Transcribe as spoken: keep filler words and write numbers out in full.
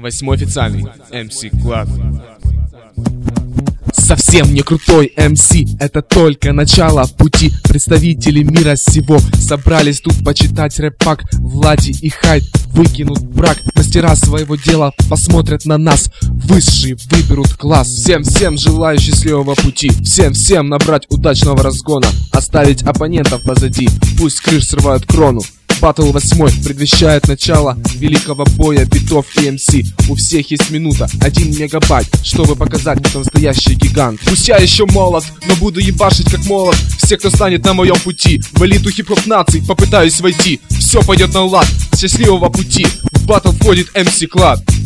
Восьмой официальный эм си Клад. Совсем не крутой эм си, это только начало пути. Представители мира сего собрались тут почитать рэп-пак. Влади и Хайд выкинут брак. Мастера своего дела посмотрят на нас, высшие выберут класс. Всем-всем желаю счастливого пути, всем-всем набрать удачного разгона, оставить оппонентов позади, пусть крыш срывают крону. Баттл восьмой предвещает начало великого боя битов и эм си. У всех есть минута, один мегабайт, чтобы показать, кто настоящий гигант. Пусть я еще молод, но буду ебашить как молод. Все, кто станет на моем пути, в элиту хип-хоп наций попытаюсь войти. Все пойдет на лад, счастливого пути. В баттл входит эм си Клад.